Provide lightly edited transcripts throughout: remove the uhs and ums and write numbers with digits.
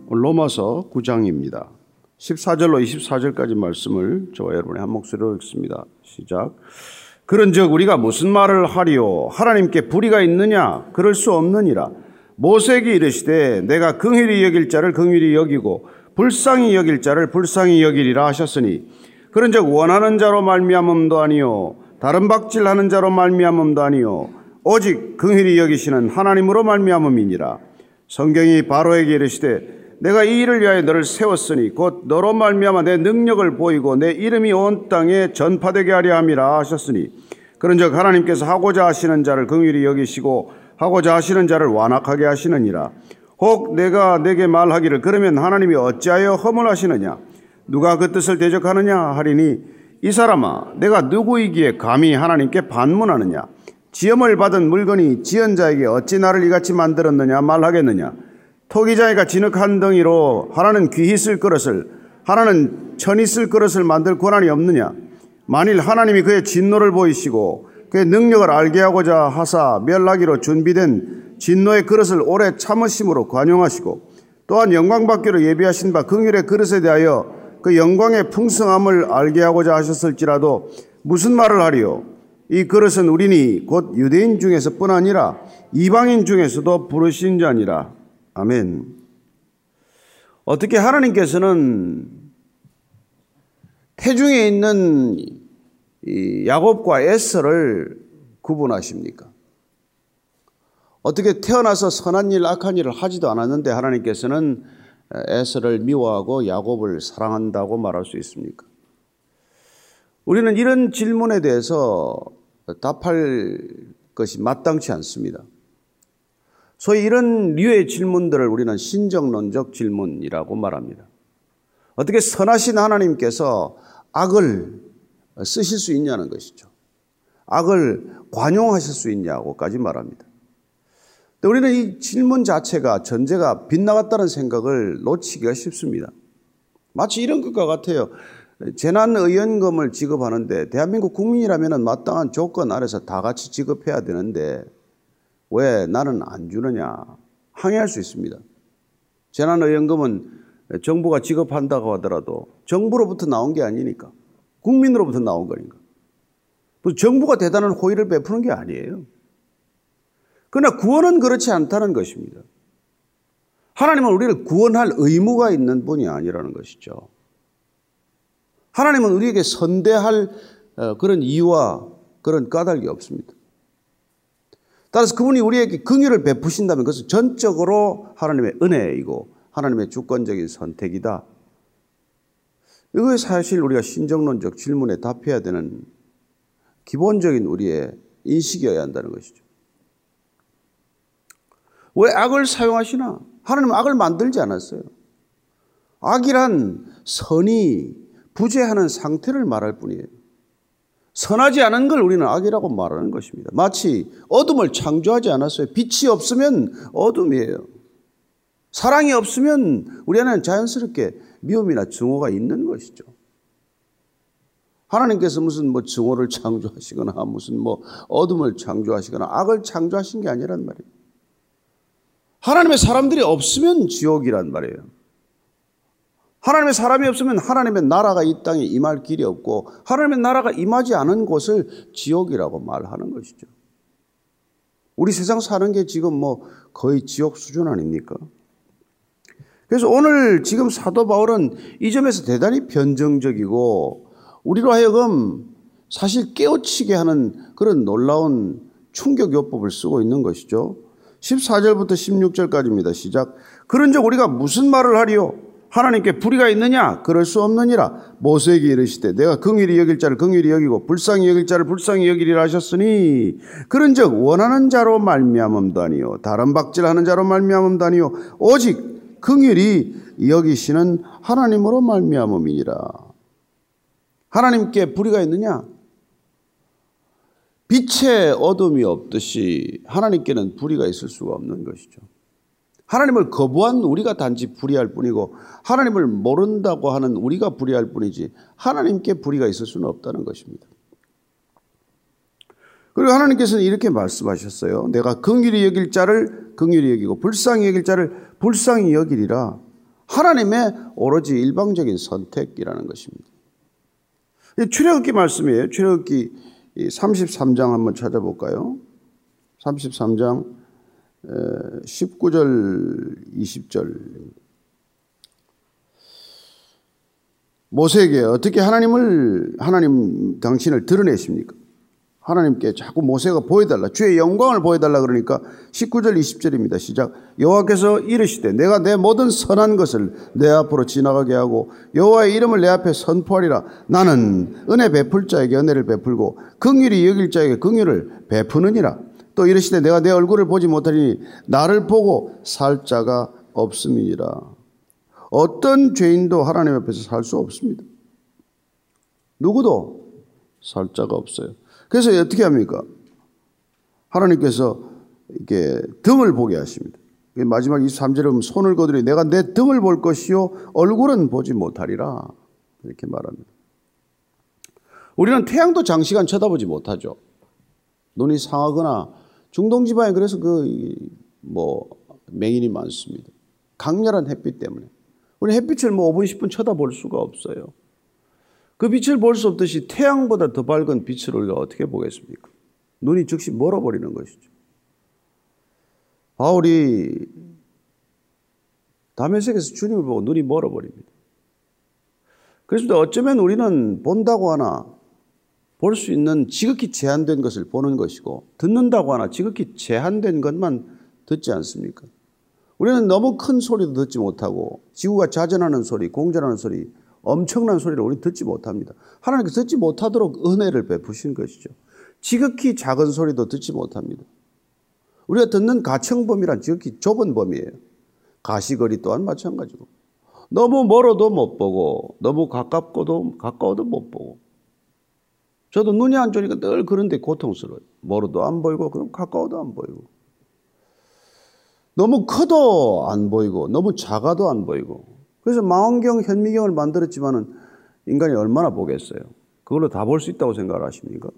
로마서 9장입니다. 14절로 24절까지 말씀을 저와 여러분이 한 목소리로 읽습니다. 시작. 그런즉 우리가 무슨 말을 하리요? 하나님께 불의가 있느냐? 그럴 수 없느니라. 모세에게 이르시되 내가 긍휼히 여길 자를 긍휼히 여기고 불쌍히 여길 자를 불쌍히 여기리라 하셨으니 그런즉 원하는 자로 말미암음도 아니요 다른 박질하는 자로 말미암음도 아니요 오직 긍휼히 여기시는 하나님으로 말미암음이니라. 성경이 바로에게 이르시되 내가 이 일을 위하여 너를 세웠으니 곧 너로 말미암아 내 능력을 보이고 내 이름이 온 땅에 전파되게 하려 함이라 하셨으니 그런즉 하나님께서 하고자 하시는 자를 긍휼히 여기시고 하고자 하시는 자를 완악하게 하시느니라. 혹 내가 내게 말하기를 그러면 하나님이 어찌하여 허물하시느냐? 누가 그 뜻을 대적하느냐 하리니 이 사람아 내가 누구이기에 감히 하나님께 반문하느냐? 지음을 받은 물건이 지은 자에게 어찌 나를 이같이 만들었느냐 말하겠느냐? 토기장이가 진흙 한 덩이로 하나는 귀히 쓸 그릇을 하나는 천히 쓸 그릇을 만들 권한이 없느냐? 만일 하나님이 그의 진노를 보이시고 그의 능력을 알게 하고자 하사 멸하기로 준비된 진노의 그릇을 오래 참으심으로 관용하시고 또한 영광받기로 예비하신 바 긍휼의 그릇에 대하여 그 영광의 풍성함을 알게 하고자 하셨을지라도 무슨 말을 하리요? 이 그릇은 우리니 곧 유대인 중에서뿐 아니라 이방인 중에서도 부르신 자니라. 아멘. 어떻게 하나님께서는 태중에 있는 이 야곱과 에서를 구분하십니까? 어떻게 태어나서 선한 일, 악한 일을 하지도 않았는데 하나님께서는 에서를 미워하고 야곱을 사랑한다고 말할 수 있습니까? 우리는 이런 질문에 대해서 답할 것이 마땅치 않습니다. 소위 이런 류의 질문들을 우리는 신정론적 질문이라고 말합니다. 어떻게 선하신 하나님께서 악을 쓰실 수 있냐는 것이죠. 악을 관용하실 수 있냐고까지 말합니다. 우리는 이 질문 자체가 전제가 빗나갔다는 생각을 놓치기가 쉽습니다. 마치 이런 것과 같아요. 재난의원금을 지급하는데 대한민국 국민이라면 마땅한 조건 아래서 다 같이 지급해야 되는데 왜 나는 안 주느냐 항의할 수 있습니다. 재난의원금은 정부가 지급한다고 하더라도 정부로부터 나온 게 아니니까 국민으로부터 나온 거니까 정부가 대단한 호의를 베푸는 게 아니에요. 그러나 구원은 그렇지 않다는 것입니다. 하나님은 우리를 구원할 의무가 있는 분이 아니라는 것이죠. 하나님은 우리에게 선대할 그런 이유와 그런 까닭이 없습니다. 따라서 그분이 우리에게 긍휼을 베푸신다면 그것은 전적으로 하나님의 은혜이고 하나님의 주권적인 선택이다. 이것이 사실 우리가 신정론적 질문에 답해야 되는 기본적인 우리의 인식이어야 한다는 것이죠. 왜 악을 사용하시나? 하나님은 악을 만들지 않았어요. 악이란 선이 부재하는 상태를 말할 뿐이에요. 선하지 않은 걸 우리는 악이라고 말하는 것입니다. 마치 어둠을 창조하지 않았어요. 빛이 없으면 어둠이에요. 사랑이 없으면 우리 안에는 자연스럽게 미움이나 증오가 있는 것이죠. 하나님께서 무슨 증오를 창조하시거나 무슨 어둠을 창조하시거나 악을 창조하신 게 아니란 말이에요. 하나님의 사람들이 없으면 지옥이란 말이에요. 하나님의 사람이 없으면 하나님의 나라가 이 땅에 임할 길이 없고 하나님의 나라가 임하지 않은 곳을 지옥이라고 말하는 것이죠. 우리 세상 사는 게 지금 거의 지옥 수준 아닙니까? 그래서 오늘 지금 사도 바울은 이 점에서 대단히 변정적이고 우리로 하여금 사실 깨우치게 하는 그런 놀라운 충격요법을 쓰고 있는 것이죠. 14절부터 16절까지입니다. 시작. 그런즉 우리가 무슨 말을 하리요? 하나님께 불의가 있느냐? 그럴 수 없느니라. 모세에게 이르시되 내가 긍휼히 여길 자를 긍휼히 여기고 불쌍히 여길 자를 불쌍히 여기리라 하셨으니 그런즉 원하는 자로 말미암음도 아니요 다른 박질하는 자로 말미암음도 아니요 오직 긍휼히 여기시는 하나님으로 말미암음이니라. 하나님께 불의가 있느냐? 빛에 어둠이 없듯이 하나님께는 불의가 있을 수가 없는 것이죠. 하나님을 거부한 우리가 단지 불의할 뿐이고 하나님을 모른다고 하는 우리가 불의할 뿐이지 하나님께 불의가 있을 수는 없다는 것입니다. 그리고 하나님께서는 이렇게 말씀하셨어요. 내가 긍휼히 여길 자를 긍휼히 여기고 불쌍히 여길 자를 불쌍히 여기리라 하나님의 오로지 일방적인 선택이라는 것입니다. 출애굽기 말씀이에요. 출애굽기 33장 한번 찾아볼까요? 33장 19절 20절. 모세에게 어떻게 하나님 당신을 드러내십니까? 하나님께 자꾸 모세가 보여달라, 주의 영광을 보여달라 그러니까 19절 20절입니다. 시작. 여호와께서 이르시되 내가 내 모든 선한 것을 내 앞으로 지나가게 하고 여호와의 이름을 내 앞에 선포하리라. 나는 은혜 베풀 자에게 은혜를 베풀고 긍휼히 여길 자에게 긍휼을 베푸느니라. 또 이르시되 내가 내 얼굴을 보지 못하리니 나를 보고 살 자가 없음이니라. 어떤 죄인도 하나님 앞에서 살 수 없습니다. 누구도 살 자가 없어요. 그래서 어떻게 합니까? 하나님께서 이렇게 등을 보게 하십니다. 마지막 23절에 보면 손을 거두리 내가 내 등을 볼 것이요 얼굴은 보지 못하리라. 이렇게 말합니다. 우리는 태양도 장시간 쳐다보지 못하죠. 눈이 상하거나 중동 지방에 그래서 맹인이 많습니다. 강렬한 햇빛 때문에. 우리 햇빛을 5분, 10분 쳐다볼 수가 없어요. 그 빛을 볼 수 없듯이 태양보다 더 밝은 빛을 우리가 어떻게 보겠습니까? 눈이 즉시 멀어버리는 것이죠. 바울이 다메섹에서 주님을 보고 눈이 멀어버립니다. 그래서 어쩌면 우리는 본다고 하나 볼 수 있는 지극히 제한된 것을 보는 것이고 듣는다고 하나 지극히 제한된 것만 듣지 않습니까? 우리는 너무 큰 소리도 듣지 못하고 지구가 자전하는 소리, 공전하는 소리, 엄청난 소리를 우리는 듣지 못합니다. 하나님께서 듣지 못하도록 은혜를 베푸신 것이죠. 지극히 작은 소리도 듣지 못합니다. 우리가 듣는 가청범위란 지극히 좁은 범위예요. 가시거리 또한 마찬가지고 너무 멀어도 못 보고 너무 가까워도 못 보고 저도 눈이 안 좋으니까 늘 그런데 고통스러워요. 멀어도 안 보이고 그럼 가까워도 안 보이고 너무 커도 안 보이고 너무 작아도 안 보이고 그래서 망원경, 현미경을 만들었지만은 인간이 얼마나 보겠어요? 그걸로 다 볼 수 있다고 생각을 하십니까?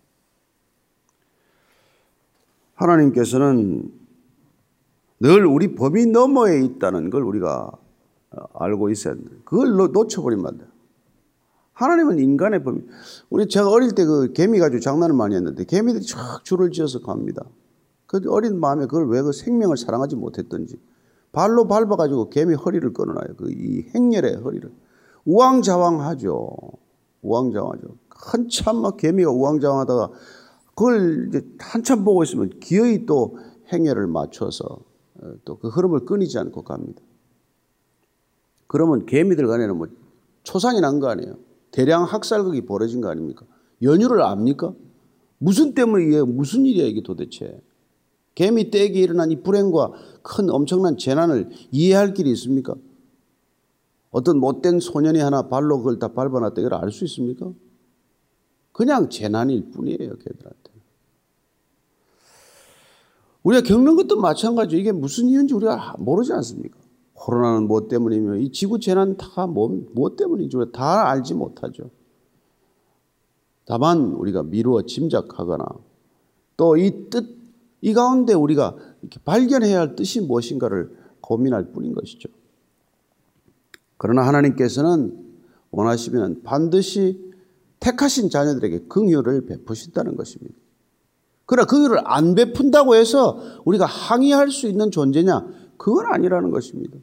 하나님께서는 늘 우리 범위 너머에 있다는 걸 우리가 알고 있어야 합니다. 그걸 놓쳐버리면 안 돼요. 하나님은 인간의 범위. 제가 어릴 때 개미 가지고 장난을 많이 했는데 개미들이 쫙 줄을 지어서 갑니다. 그 어린 마음에 그걸 왜 생명을 사랑하지 못했던지 발로 밟아가지고 개미 허리를 끊어놔요. 이 행렬의 허리를. 우왕좌왕하죠. 한참 개미가 우왕좌왕하다가 그걸 이제 한참 보고 있으면 기어이 또 행렬을 맞춰서 또 그 흐름을 끊이지 않고 갑니다. 그러면 개미들 간에는 초상이 난 거 아니에요. 대량 학살극이 벌어진 거 아닙니까? 연유를 압니까? 무슨 때문에 무슨 일이야 이게 도대체. 개미 떼기에 일어난 이 불행과 큰 엄청난 재난을 이해할 길이 있습니까? 어떤 못된 소년이 하나 발로 그걸 다 밟아놨다 이걸 알 수 있습니까? 그냥 재난일 뿐이에요, 걔들한테. 우리가 겪는 것도 마찬가지죠. 이게 무슨 이유인지 우리가 모르지 않습니까? 코로나는 뭐 때문이며 이 지구 재난 다 뭐 때문인지 우리가 다 알지 못하죠. 다만 우리가 미루어 짐작하거나 또 이 가운데 우리가 이렇게 발견해야 할 뜻이 무엇인가를 고민할 뿐인 것이죠. 그러나 하나님께서는 원하시면 반드시 택하신 자녀들에게 긍휼을 베푸신다는 것입니다. 그러나 긍휼을 안 베푼다고 해서 우리가 항의할 수 있는 존재냐? 그건 아니라는 것입니다.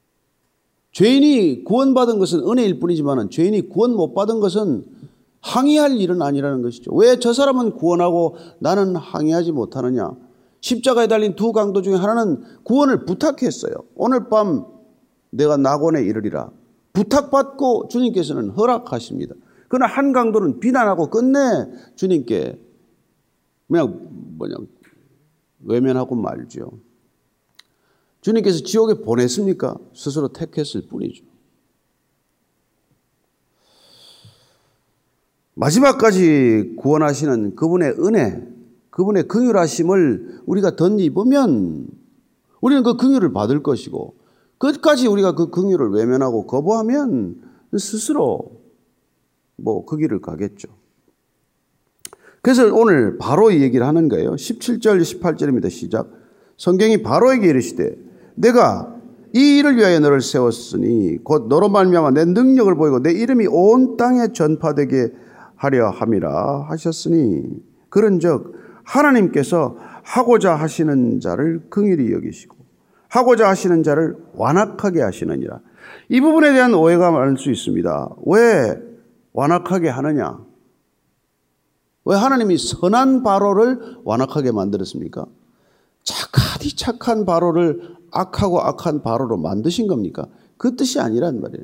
죄인이 구원받은 것은 은혜일 뿐이지만 죄인이 구원 못 받은 것은 항의할 일은 아니라는 것이죠. 왜 저 사람은 구원하고 나는 항의하지 못하느냐? 십자가에 달린 두 강도 중에 하나는 구원을 부탁했어요. 오늘 밤 내가 낙원에 이르리라. 부탁받고 주님께서는 허락하십니다. 그러나 한 강도는 비난하고 끝내 주님께 그냥 외면하고 말죠. 주님께서 지옥에 보냈습니까? 스스로 택했을 뿐이죠. 마지막까지 구원하시는 그분의 은혜, 그분의 긍휼하심을 우리가 덧입으면 우리는 그 긍휼을 받을 것이고 끝까지 우리가 그 긍휼을 외면하고 거부하면 스스로 그 길을 가겠죠. 그래서 오늘 바로 이 얘기를 하는 거예요. 17절, 18절입니다. 시작. 성경이 바로에게 이르시되 내가 이 일을 위하여 너를 세웠으니 곧 너로 말미암아 내 능력을 보이고 내 이름이 온 땅에 전파되게 하려 함이라 하셨으니 그런즉 하나님께서 하고자 하시는 자를 긍휼히 여기시고 하고자 하시는 자를 완악하게 하시느니라. 이 부분에 대한 오해가 많을 수 있습니다. 왜 완악하게 하느냐? 왜 하나님이 선한 바로를 완악하게 만들었습니까? 착하디 착한 바로를 악하고 악한 바로로 만드신 겁니까? 그 뜻이 아니란 말이에요.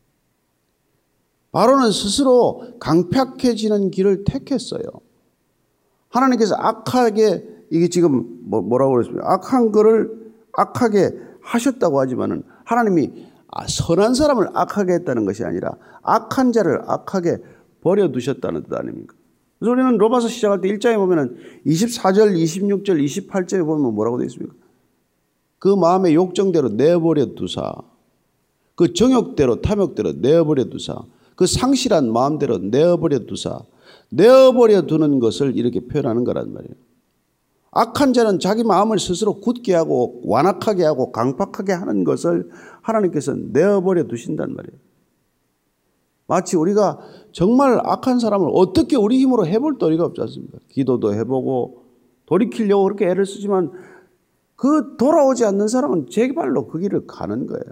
바로는 스스로 강팍해지는 길을 택했어요. 하나님께서 악하게, 이게 지금 뭐라고 그랬습니까? 악한 거를 악하게 하셨다고 하지만은 하나님이 선한 사람을 악하게 했다는 것이 아니라 악한 자를 악하게 버려두셨다는 뜻 아닙니까? 그래서 우리는 로마서 시작할 때 1장에 보면은 24절, 26절, 28절에 보면 뭐라고 되어 있습니까? 그 마음의 욕정대로 내버려 두사, 그 정욕대로 탐욕대로 내버려 두사, 그 상실한 마음대로 내버려 두사, 내버려 두는 것을 이렇게 표현하는 거란 말이에요. 악한 자는 자기 마음을 스스로 굳게 하고 완악하게 하고 강팍하게 하는 것을 하나님께서 내버려 두신단 말이에요. 마치 우리가 정말 악한 사람을 어떻게 우리 힘으로 해볼 도리가 없지 않습니까? 기도도 해보고 돌이키려고 그렇게 애를 쓰지만 그 돌아오지 않는 사람은 제 발로 그 길을 가는 거예요.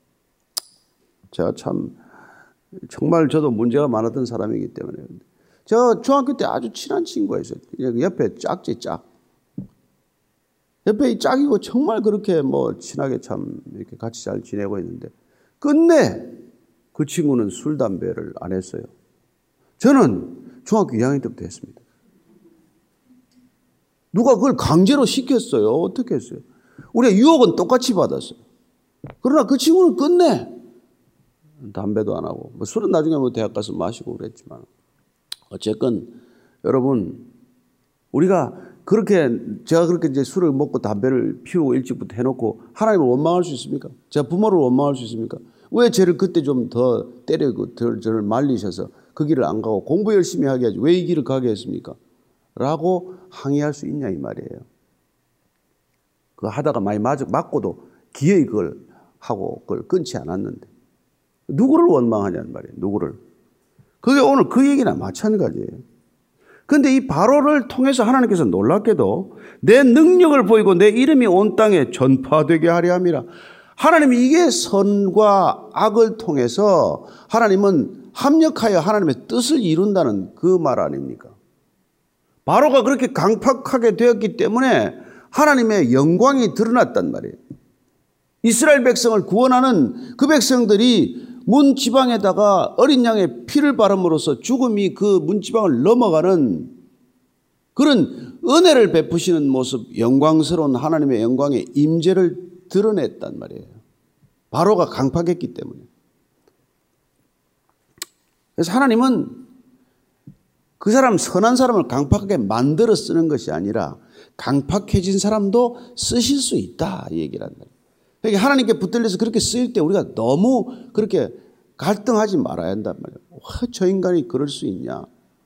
제가 참 정말 저도 문제가 많았던 사람이기 때문에 저 중학교 때 아주 친한 친구가 있어요. 옆에 짝지 짝. 옆에 이 짝이고 정말 그렇게 친하게 참 이렇게 같이 잘 지내고 있는데 끝내 그 친구는 술, 담배를 안 했어요. 저는 중학교 2학년 때부터 했습니다. 누가 그걸 강제로 시켰어요? 어떻게 했어요? 우리가 유혹은 똑같이 받았어요. 그러나 그 친구는 끝내 담배도 안 하고 술은 나중에 대학 가서 마시고 그랬지만 어쨌건 여러분 우리가 제가 그렇게 이제 술을 먹고 담배를 피우고 일찍부터 해놓고 하나님을 원망할 수 있습니까? 제가 부모를 원망할 수 있습니까? 왜 쟤를 그때 좀 더 때리고 저를 말리셔서 그 길을 안 가고 공부 열심히 하게 하지 왜 이 길을 가게 했습니까? 라고 항의할 수 있냐 이 말이에요. 그거 하다가 많이 맞고도 기어이 그걸 하고 그걸 끊지 않았는데 누구를 원망하냐는 말이에요. 누구를. 그게 오늘 그 얘기나 마찬가지예요. 그런데 이 바로를 통해서 하나님께서 놀랍게도 내 능력을 보이고 내 이름이 온 땅에 전파되게 하려 함이라. 하나님이 이게 선과 악을 통해서 하나님은 합력하여 하나님의 뜻을 이룬다는 그 말 아닙니까? 바로가 그렇게 강팍하게 되었기 때문에 하나님의 영광이 드러났단 말이에요. 이스라엘 백성을 구원하는 그 백성들이 문 지방에다가 어린 양의 피를 바름으로써 죽음이 그 문 지방을 넘어가는 그런 은혜를 베푸시는 모습, 영광스러운 하나님의 영광의 임재를 드러냈단 말이에요. 바로가 강팍했기 때문에. 그래서 하나님은 그 사람 선한 사람을 강팍하게 만들어 쓰는 것이 아니라 강팍해진 사람도 쓰실 수 있다 이 얘기를 한다. 그러니까 하나님께 붙들려서 그렇게 쓰일 때 우리가 너무 그렇게 갈등하지 말아야 한단 말이에요. 저 인간이 그럴 수 있냐.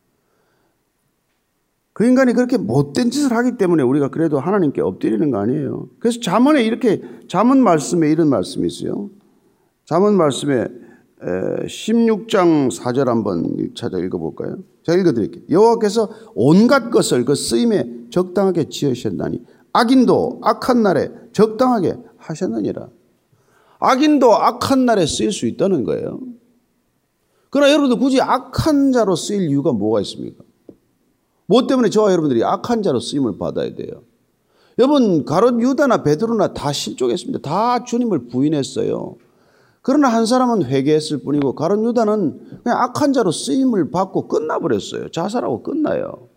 그 인간이 그렇게 못된 짓을 하기 때문에 우리가 그래도 하나님께 엎드리는 거 아니에요. 그래서 잠언에 이렇게 잠언 말씀에 이런 말씀이 있어요. 잠언 말씀에 16장 4절 한번 찾아 읽어볼까요? 제가 읽어드릴게요. 여호와께서 온갖 것을 그 쓰임에 적당하게 지으셨나니 악인도 악한 날에 적당하게 하셨느니라. 악인도 악한 날에 쓰일 수 있다는 거예요. 그러나 여러분들 굳이 악한 자로 쓰일 이유가 뭐가 있습니까? 뭐 때문에 저와 여러분들이 악한 자로 쓰임을 받아야 돼요? 여러분 가룟 유다나 베드로나 다 실족했습니다. 다 주님을 부인했어요. 그러나 한 사람은 회개했을 뿐이고 가룟 유다는 그냥 악한 자로 쓰임을 받고 끝나버렸어요. 자살하고 끝나요.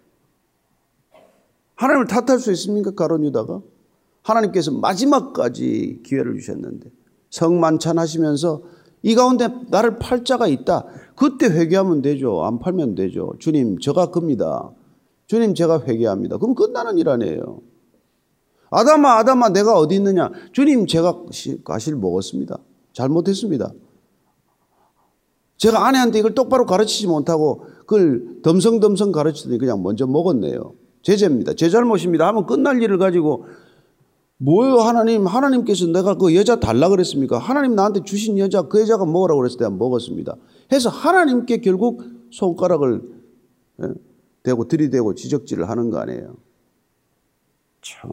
하나님을 탓할 수 있습니까? 가룟 유다가? 하나님께서 마지막까지 기회를 주셨는데 성만찬하시면서 이 가운데 나를 팔 자가 있다. 그때 회개하면 되죠. 안 팔면 되죠. 주님 저가 큽니다. 주님 제가 회개합니다. 그럼 끝나는 일 아니에요. 아담아 내가 어디 있느냐. 주님 제가 과실 먹었습니다. 잘못했습니다. 제가 아내한테 이걸 똑바로 가르치지 못하고 그걸 덤성덤성 가르치더니 그냥 먼저 먹었네요. 제 죄입니다. 제 잘못입니다 하면 끝날 일을 가지고 뭐예요 하나님? 하나님께서 내가 그 여자 달라 그랬습니까? 하나님 나한테 주신 여자 그 여자가 먹으라고 그랬을 때 먹었습니다. 해서 하나님께 결국 손가락을 대고 들이대고 지적질을 하는 거 아니에요. 참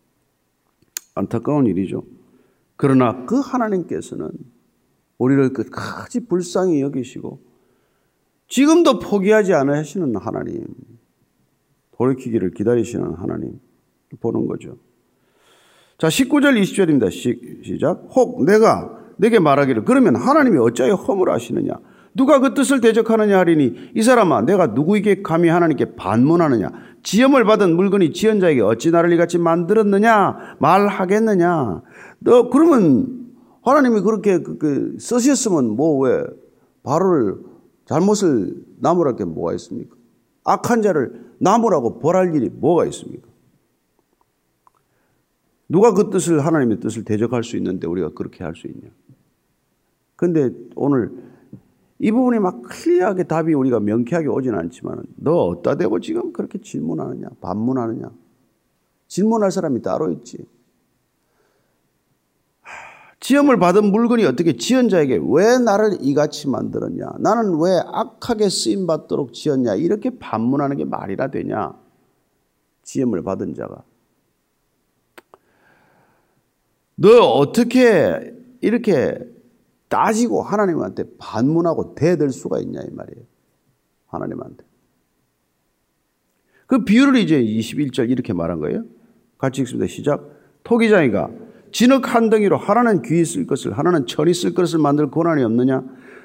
안타까운 일이죠. 그러나 그 하나님께서는 우리를 끝까지 불쌍히 여기시고 지금도 포기하지 않으시는 하나님, 돌이키기를 기다리시는 하나님 보는 거죠. 자, 19절 20절입니다. 시작. 혹 내가 내게 말하기를 그러면 하나님이 어찌하여 허물하시느냐? 누가 그 뜻을 대적하느냐 하리니 이 사람아 내가 누구에게 감히 하나님께 반문하느냐? 지음을 받은 물건이 지은 자에게 어찌 나를 이같이 만들었느냐 말하겠느냐? 너 그러면 하나님이 그렇게 쓰셨으면 뭐 왜 바로를 잘못을 나무랄 게 뭐가 있습니까? 악한 자를 나무라고 벌할 일이 뭐가 있습니까? 누가 그 뜻을 하나님의 뜻을 대적할 수 있는데 우리가 그렇게 할 수 있냐? 근데 오늘 이 부분이 막 클리어하게 답이 우리가 명쾌하게 오진 않지만 너 어디다 대고 지금 그렇게 질문하느냐? 반문하느냐? 질문할 사람이 따로 있지. 지음을 받은 물건이 어떻게 지은 자에게 왜 나를 이같이 만들었냐? 나는 왜 악하게 쓰임받도록 지었냐? 이렇게 반문하는 게 말이라 되냐? 지음을 받은 자가. 너 어떻게 이렇게 따지고 하나님한테 반문하고 대들 수가 있냐 이 말이에요. 하나님한테. 그 비유를 이제 21절 이렇게 말한 거예요. 같이 읽습니다. 시작. 토기장이가 진흙 한 덩이로 하나는 귀히 쓸 것을 하나는 천히 쓸 것을 만들 권한이 없느냐?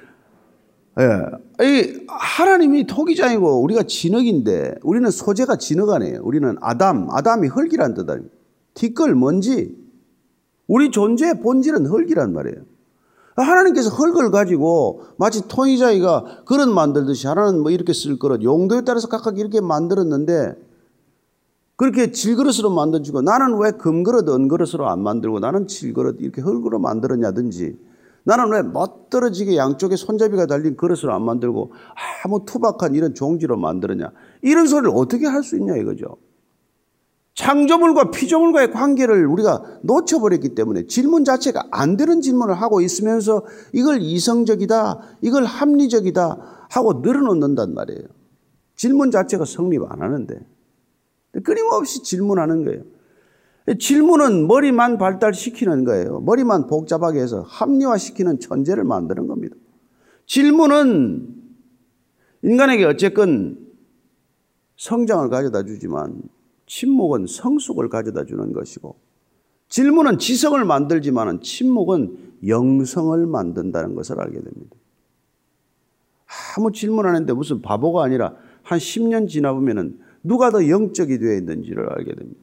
이 하나님이 토기장이고 우리가 진흙인데 우리는 소재가 진흙 아니에요. 우리는 아담이 흙이란 뜻 아닙니까? 티끌 먼지. 우리 존재의 본질은 흙이란 말이에요. 하나님께서 흙을 가지고 마치 토기장이가 그릇 만들듯이 하나는 뭐 이렇게 쓸 그릇 용도에 따라서 각각 이렇게 만들었는데 그렇게 질그릇으로 만들어주고 나는 왜 금그릇, 은그릇으로 안 만들고 나는 질그릇 이렇게 흙으로 만들었냐든지 나는 왜 멋들어지게 양쪽에 손잡이가 달린 그릇으로 안 만들고 아무 투박한 이런 종지로 만들었냐. 이런 소리를 어떻게 할 수 있냐 이거죠. 창조물과 피조물과의 관계를 우리가 놓쳐버렸기 때문에 질문 자체가 안 되는 질문을 하고 있으면서 이걸 이성적이다, 이걸 합리적이다 하고 늘어놓는단 말이에요. 질문 자체가 성립 안 하는데. 끊임없이 질문하는 거예요. 질문은 머리만 발달시키는 거예요. 머리만 복잡하게 해서 합리화시키는 천재를 만드는 겁니다. 질문은 인간에게 어쨌건 성장을 가져다 주지만 침묵은 성숙을 가져다 주는 것이고 질문은 지성을 만들지만 침묵은 영성을 만든다는 것을 알게 됩니다. 아무 질문 안 했는데 무슨 바보가 아니라 한 10년 지나 보면은 누가 더 영적이 되어 있는지를 알게 됩니다.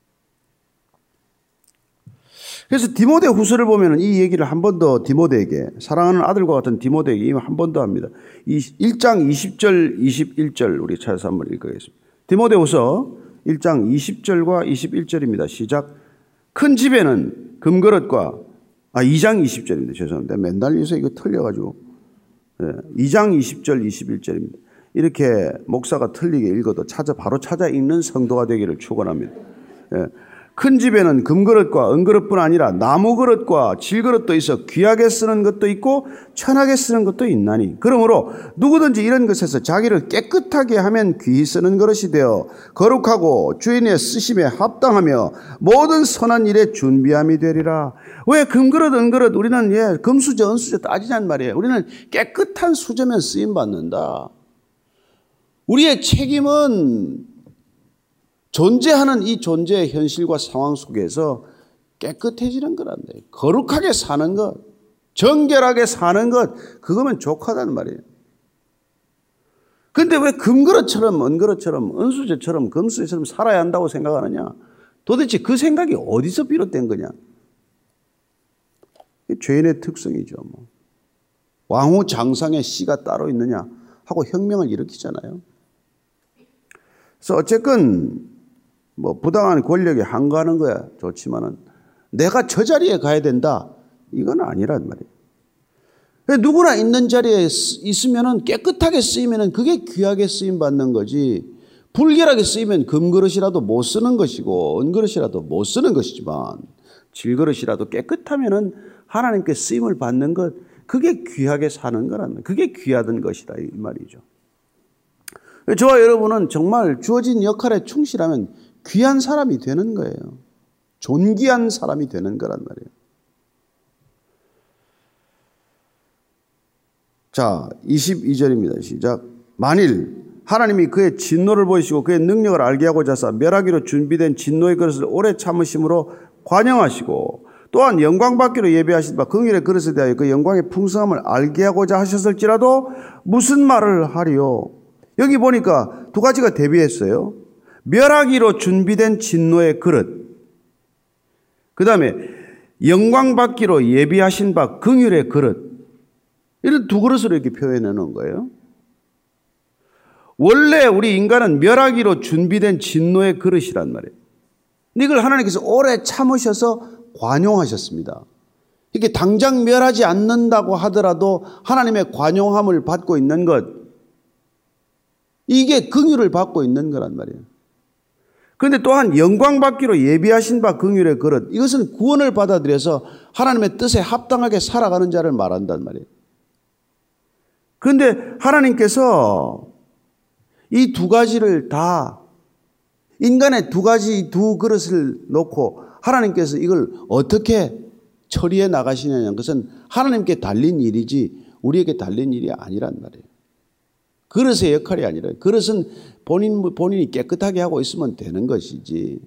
그래서 디모데 후서를 보면 이 얘기를 한 번 더 디모데에게 사랑하는 아들과 같은 디모데에게 한 번 더 합니다. 1장 20절 21절 우리 찾아서 한번 읽어보겠습니다. 디모데 후서 1장 20절과 21절입니다. 시작. 큰 집에는 금그릇과 2장 20절입니다. 죄송합니다. 맨날 여기서 이거 틀려가지고 2장 20절 21절입니다. 이렇게 목사가 틀리게 읽어도 바로 찾아 읽는 성도가 되기를 축원합니다. 큰 집에는 금그릇과 은그릇뿐 아니라 나무그릇과 질그릇도 있어 귀하게 쓰는 것도 있고 천하게 쓰는 것도 있나니 그러므로 누구든지 이런 것에서 자기를 깨끗하게 하면 귀히 쓰는 그릇이 되어 거룩하고 주인의 쓰심에 합당하며 모든 선한 일에 준비함이 되리라. 왜 금그릇 은그릇 우리는 금수저 은수저 따지냔 말이에요. 우리는 깨끗한 수저면 쓰임받는다. 우리의 책임은 존재하는 이 존재의 현실과 상황 속에서 깨끗해지는 거란데 거룩하게 사는 것, 정결하게 사는 것 그거면 족하단 말이에요. 그런데 왜 금그릇처럼 은그릇처럼 은수저처럼 금수저처럼 살아야 한다고 생각하느냐. 도대체 그 생각이 어디서 비롯된 거냐. 죄인의 특성이죠. 왕후 장상의 씨가 따로 있느냐 하고 혁명을 일으키잖아요. 그래서 어쨌건 부당한 권력에 항거하는 거야 좋지만은 내가 저 자리에 가야 된다 이건 아니란 말이에요. 누구나 있는 자리에 있으면은 깨끗하게 쓰이면은 그게 귀하게 쓰임 받는 거지. 불결하게 쓰이면 금그릇이라도 못 쓰는 것이고 은그릇이라도 못 쓰는 것이지만 질그릇이라도 깨끗하면은 하나님께 쓰임을 받는 것, 그게 귀하게 사는 거란 말이에요. 그게 귀하던 것이다 이 말이죠. 저와 여러분은 정말 주어진 역할에 충실하면 귀한 사람이 되는 거예요. 존귀한 사람이 되는 거란 말이에요. 자, 22절입니다. 시작. 만일 하나님이 그의 진노를 보이시고 그의 능력을 알게 하고자 하사 멸하기로 준비된 진노의 그릇을 오래 참으심으로 관영하시고 또한 영광 받기로 예비하신 바 긍휼의 그릇에 대하여 그 영광의 풍성함을 알게 하고자 하셨을지라도 무슨 말을 하리요? 여기 보니까 두 가지가 대비했어요. 멸하기로 준비된 진노의 그릇, 그 다음에 영광 받기로 예비하신 바 긍휼의 그릇, 이런 두 그릇으로 이렇게 표현해 놓은 거예요. 원래 우리 인간은 멸하기로 준비된 진노의 그릇이란 말이에요. 이걸 하나님께서 오래 참으셔서 관용하셨습니다. 이게 당장 멸하지 않는다고 하더라도 하나님의 관용함을 받고 있는 것, 이게 긍휼을 받고 있는 거란 말이에요. 그런데 또한 영광 받기로 예비하신 바 긍휼의 그릇, 이것은 구원을 받아들여서 하나님의 뜻에 합당하게 살아가는 자를 말한단 말이에요. 그런데 하나님께서 이 두 가지를 다, 인간의 두 그릇을 놓고 하나님께서 이걸 어떻게 처리해 나가시냐는 것은 하나님께 달린 일이지 우리에게 달린 일이 아니란 말이에요. 그릇의 역할이 아니라, 그릇은 본인이 깨끗하게 하고 있으면 되는 것이지.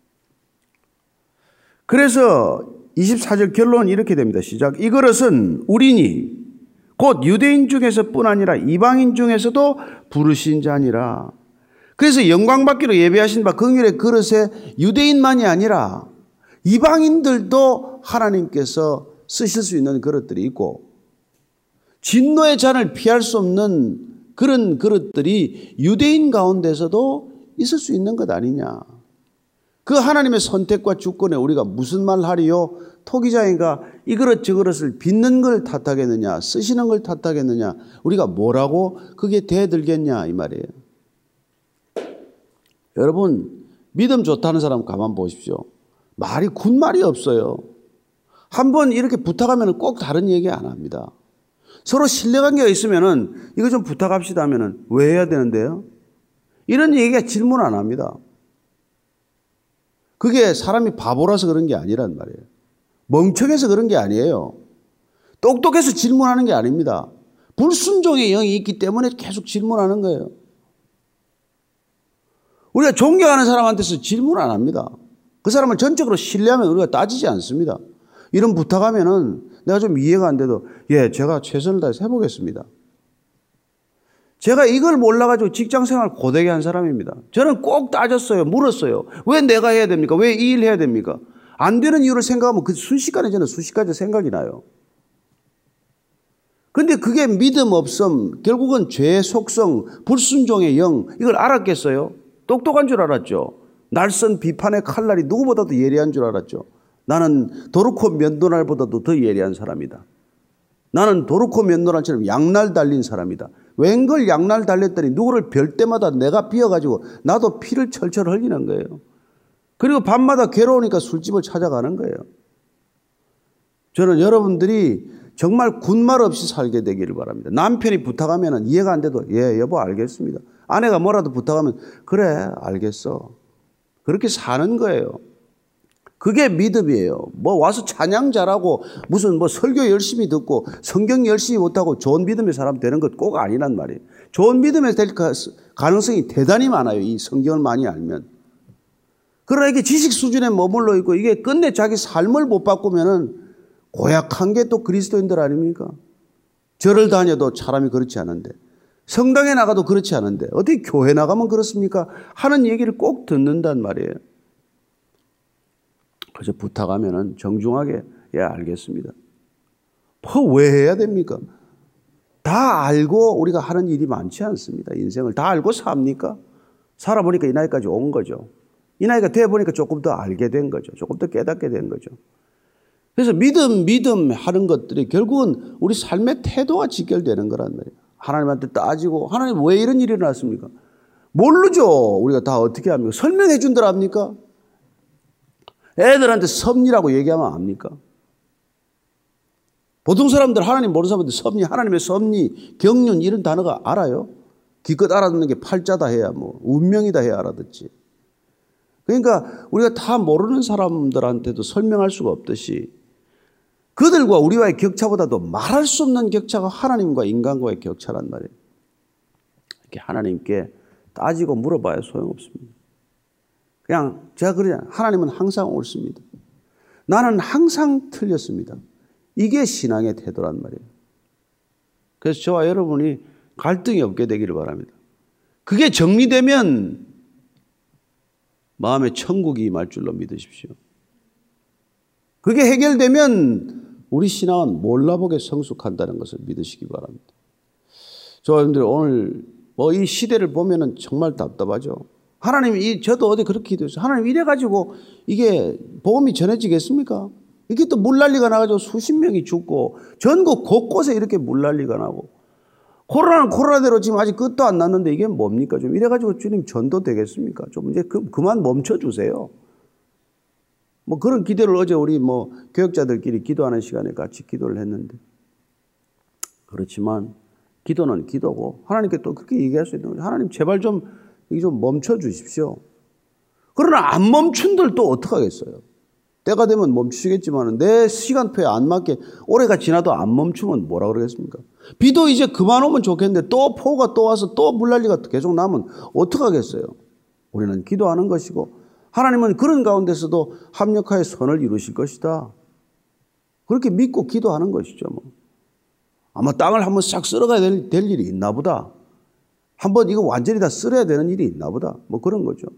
그래서 24절 결론은 이렇게 됩니다. 시작. 이 그릇은 우리니 곧 유대인 중에서뿐 아니라 이방인 중에서도 부르신 자니라. 그래서 영광 받기로 예비하신 바 긍휼의 그릇에 유대인만이 아니라 이방인들도 하나님께서 쓰실 수 있는 그릇들이 있고, 진노의 잔을 피할 수 없는 그런 그릇들이 유대인 가운데서도 있을 수 있는 것 아니냐. 그 하나님의 선택과 주권에 우리가 무슨 말 하리요? 토기장이가 이 그릇 저 그릇을 빚는 걸 탓하겠느냐, 쓰시는 걸 탓하겠느냐, 우리가 뭐라고 그게 대들겠냐 이 말이에요. 여러분, 믿음 좋다는 사람 가만 보십시오. 말이 군말이 없어요. 한번 이렇게 부탁하면 꼭 다른 얘기 안 합니다. 서로 신뢰관계가 있으면은 이거 좀 부탁합시다 하면은 왜 해야 되는데요? 이런 얘기가 질문 안 합니다. 그게 사람이 바보라서 그런 게 아니란 말이에요. 멍청해서 그런 게 아니에요. 똑똑해서 질문하는 게 아닙니다. 불순종의 영이 있기 때문에 계속 질문하는 거예요. 우리가 존경하는 사람한테서 질문 안 합니다. 그 사람을 전적으로 신뢰하면 우리가 따지지 않습니다. 이런 부탁하면은 내가 좀 이해가 안 돼도 제가 최선을 다해서 해보겠습니다. 제가 이걸 몰라가지고 직장생활 고되게 한 사람입니다. 저는 꼭 따졌어요. 물었어요. 왜 내가 해야 됩니까? 왜 이 일 해야 됩니까? 안 되는 이유를 생각하면 그 순식간에 저는 수십 가지 생각이 나요. 그런데 그게 믿음 없음, 결국은 죄의 속성, 불순종의 영, 이걸 알았겠어요? 똑똑한 줄 알았죠. 날선 비판의 칼날이 누구보다도 예리한 줄 알았죠. 나는 도르코 면도날보다도 더 예리한 사람이다. 나는 도르코 면도날처럼 양날 달린 사람이다. 웬걸 양날 달렸더니 누구를 별 때마다 내가 비어가지고 나도 피를 철철 흘리는 거예요. 그리고 밤마다 괴로우니까 술집을 찾아가는 거예요. 저는 여러분들이 정말 군말 없이 살게 되기를 바랍니다. 남편이 부탁하면 이해가 안 돼도 여보 알겠습니다. 아내가 뭐라도 부탁하면 그래 알겠어. 그렇게 사는 거예요. 그게 믿음이에요. 뭐 와서 찬양 잘하고 무슨 뭐 설교 열심히 듣고 성경 열심히 못하고 좋은 믿음의 사람 되는 것 꼭 아니란 말이에요. 좋은 믿음에 될 가능성이 대단히 많아요. 이 성경을 많이 알면. 그러나 이게 지식 수준에 머물러 있고 이게 끝내 자기 삶을 못 바꾸면은 고약한 게 또 그리스도인들 아닙니까? 절을 다녀도 사람이 그렇지 않은데, 성당에 나가도 그렇지 않은데 어떻게 교회 나가면 그렇습니까? 하는 얘기를 꼭 듣는단 말이에요. 그래서 부탁하면은 정중하게 알겠습니다. 왜 해야 됩니까? 다 알고 우리가 하는 일이 많지 않습니다. 인생을 다 알고 삽니까? 살아보니까 이 나이까지 온 거죠. 이 나이가 돼 보니까 조금 더 알게 된 거죠. 조금 더 깨닫게 된 거죠. 그래서 믿음 하는 것들이 결국은 우리 삶의 태도와 직결되는 거란 말이에요. 하나님한테 따지고 하나님 왜 이런 일이 일어났습니까? 모르죠. 우리가 다 어떻게 합니까? 설명해 준다라 합니까? 애들한테 섭리라고 얘기하면 압니까? 보통 사람들, 하나님 모르는 사람들 섭리, 하나님의 섭리, 경륜 이런 단어가 알아요? 기껏 알아듣는 게 팔자다 해야 뭐 운명이다 해야 알아듣지. 그러니까 우리가 다 모르는 사람들한테도 설명할 수가 없듯이 그들과 우리와의 격차보다도 말할 수 없는 격차가 하나님과 인간과의 격차란 말이에요. 이렇게 하나님께 따지고 물어봐야 소용없습니다. 그냥 제가 그러잖아요. 하나님은 항상 옳습니다. 나는 항상 틀렸습니다. 이게 신앙의 태도란 말이에요. 그래서 저와 여러분이 갈등이 없게 되기를 바랍니다. 그게 정리되면 마음에 천국이 임할 줄로 믿으십시오. 그게 해결되면 우리 신앙은 몰라보게 성숙한다는 것을 믿으시기 바랍니다. 저와 여러분들 오늘 이 시대를 보면은 정말 답답하죠. 하나님, 저도 어디 그렇게 기도했어요. 하나님 이래가지고 이게 복음이 전해지겠습니까? 이게 또 물난리가 나가지고 수십 명이 죽고 전국 곳곳에 이렇게 물난리가 나고 코로나는 코로나대로 지금 아직 끝도 안 났는데 이게 뭡니까? 좀 이래가지고 주님 전도 되겠습니까? 좀 이제 그만 멈춰주세요. 뭐 그런 기도를 어제 우리 교역자들끼리 기도하는 시간에 같이 기도를 했는데 그렇지만 기도는 기도고 하나님께 또 그렇게 얘기할 수 있는 거죠. 하나님 제발 좀 멈춰 주십시오. 그러나 안 멈춘들 또 어떡하겠어요? 때가 되면 멈추시겠지만 내 시간표에 안 맞게 올해가 지나도 안 멈추면 뭐라 그러겠습니까? 비도 이제 그만 오면 좋겠는데 또 폭우가 또 와서 또 물난리가 계속 나면 어떡하겠어요? 우리는 기도하는 것이고 하나님은 그런 가운데서도 합력하여 선을 이루실 것이다. 그렇게 믿고 기도하는 것이죠. 아마 땅을 한번 싹 쓸어가야 될 일이 있나 보다. 한번 이거 완전히 다 쓸어야 되는 일이 있나 보다. 그런 거죠.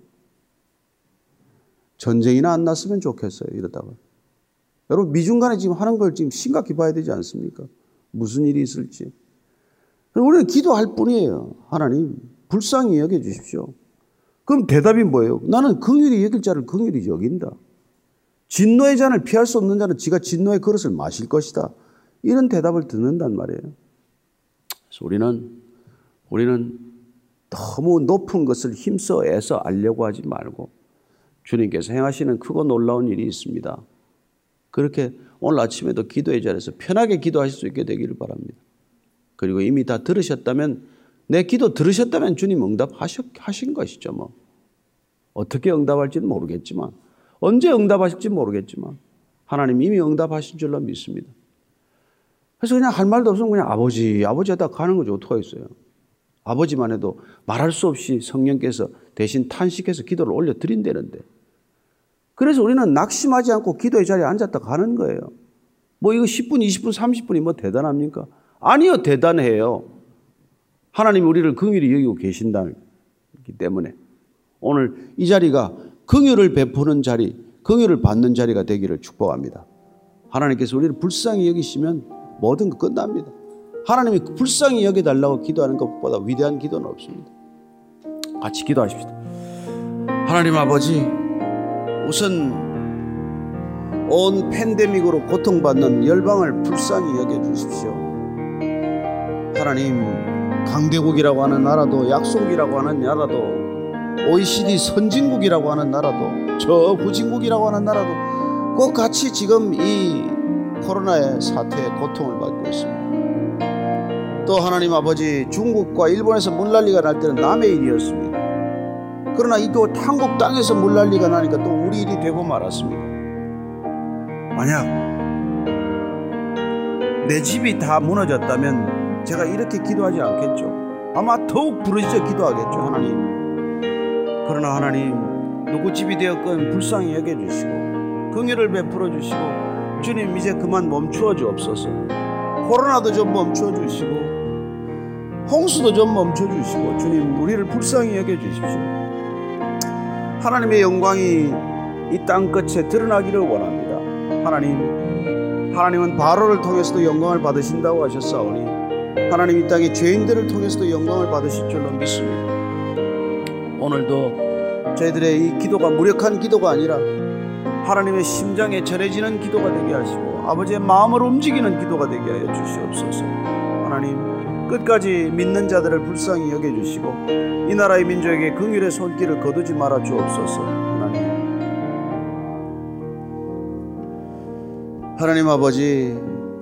전쟁이나 안 났으면 좋겠어요. 이러다가. 여러분 미중 간에 지금 하는 걸 지금 심각히 봐야 되지 않습니까? 무슨 일이 있을지. 우리는 기도할 뿐이에요. 하나님 불쌍히 여겨주십시오. 그럼 대답이 뭐예요? 나는 긍휼히 여길 자를 긍휼히 여긴다. 진노의 잔을 피할 수 없는 자는 지가 진노의 그릇을 마실 것이다. 이런 대답을 듣는단 말이에요. 그래서 우리는 너무 높은 것을 힘써 애써 알려고 하지 말고 주님께서 행하시는 크고 놀라운 일이 있습니다. 그렇게 오늘 아침에도 기도의 자리에서 편하게 기도하실 수 있게 되기를 바랍니다. 그리고 이미 다 들으셨다면 내 기도 들으셨다면 주님 응답하신 것이죠. 어떻게 응답할지는 모르겠지만 언제 응답하실지 모르겠지만 하나님 이미 응답하신 줄로 믿습니다. 그래서 그냥 할 말도 없으면 그냥 아버지 하다 가는 거죠. 어떡하겠어요. 아버지만 해도 말할 수 없이 성령께서 대신 탄식해서 기도를 올려드린다는데 그래서 우리는 낙심하지 않고 기도의 자리에 앉았다 가는 거예요. 이거 10분, 20분, 30분이 대단합니까? 아니요, 대단해요. 하나님이 우리를 긍휼히 여기고 계신다기 때문에 오늘 이 자리가 긍휼을 베푸는 자리, 긍휼을 받는 자리가 되기를 축복합니다. 하나님께서 우리를 불쌍히 여기시면 모든 거 끝납니다. 하나님이 불쌍히 여겨달라고 기도하는 것보다 위대한 기도는 없습니다. 같이 기도하십시다. 하나님 아버지, 우선 온 팬데믹으로 고통받는 열방을 불쌍히 여겨주십시오. 하나님, 강대국이라고 하는 나라도 약속이라고 하는 나라도 OECD 선진국이라고 하는 나라도 저 후진국이라고 하는 나라도 꼭 같이 지금 이 코로나의 사태에 고통을 받고 있습니다. 또 하나님 아버지, 중국과 일본에서 물난리가 날 때는 남의 일이었습니다. 그러나 이거 한국 땅에서 물난리가 나니까 또 우리 일이 되고 말았습니다. 만약 내 집이 다 무너졌다면 제가 이렇게 기도하지 않겠죠. 아마 더욱 부르짖어 기도하겠죠. 하나님. 그러나 하나님, 누구 집이 되었건 불쌍히 여겨주시고 긍휼을 베풀어 주시고 주님 이제 그만 멈추어 주옵소서. 코로나도 좀 멈추어 주시고 홍수도 좀 멈춰 주시고 주님 우리를 불쌍히 여겨주십시오. 하나님의 영광이 이 땅끝에 드러나기를 원합니다. 하나님은 바로를 통해서도 영광을 받으신다고 하셨사오니 하나님 이 땅의 죄인들을 통해서도 영광을 받으실 줄로 믿습니다. 오늘도 저희들의 이 기도가 무력한 기도가 아니라 하나님의 심장에 전해지는 기도가 되게 하시고 아버지의 마음을 움직이는 기도가 되게 하여 주시옵소서. 하나님, 끝까지 믿는 자들을 불쌍히 여겨주시고 이 나라의 민족에게 긍휼의 손길을 거두지 말아 주옵소서. 하나님 아버지,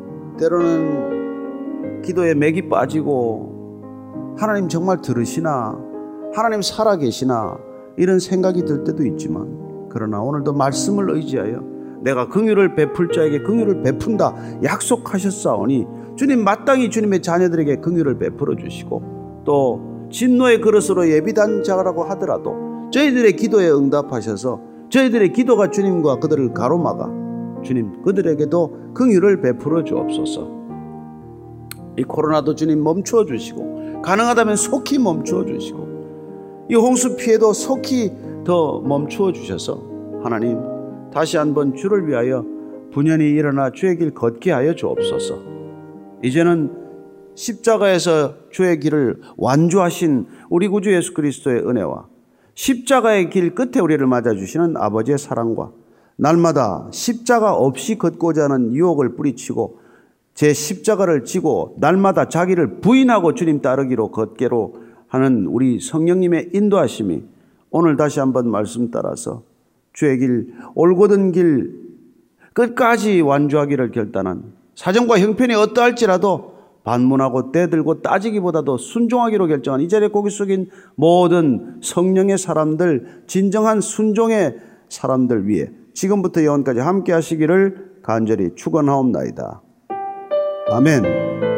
때로는 기도에 맥이 빠지고 하나님 정말 들으시나, 하나님 살아계시나 이런 생각이 들 때도 있지만, 그러나 오늘도 말씀을 의지하여 내가 긍휼을 베풀 자에게 긍휼을 베푼다 약속하셨사오니 주님 마땅히 주님의 자녀들에게 긍휼을 베풀어 주시고, 또 진노의 그릇으로 예비된 자라고 하더라도 저희들의 기도에 응답하셔서 저희들의 기도가 주님과 그들을 가로막아 주님 그들에게도 긍휼을 베풀어 주옵소서. 이 코로나도 주님 멈추어 주시고 가능하다면 속히 멈추어 주시고 이 홍수 피해도 속히 더 멈추어 주셔서 하나님 다시 한번 주를 위하여 분연히 일어나 주의 길 걷게 하여 주옵소서. 이제는 십자가에서 주의 길을 완주하신 우리 구주 예수 그리스도의 은혜와 십자가의 길 끝에 우리를 맞아주시는 아버지의 사랑과 날마다 십자가 없이 걷고자 하는 유혹을 뿌리치고 제 십자가를 지고 날마다 자기를 부인하고 주님 따르기로 걷게로 하는 우리 성령님의 인도하심이 오늘 다시 한번 말씀 따라서 주의 길, 올곧은 길 끝까지 완주하기를 결단한 사정과 형편이 어떠할지라도 반문하고 떼들고 따지기보다도 순종하기로 결정한 이 자리에 고개 숙인 모든 성령의 사람들, 진정한 순종의 사람들 위해 지금부터 영원까지 함께 하시기를 간절히 축원하옵나이다. 아멘.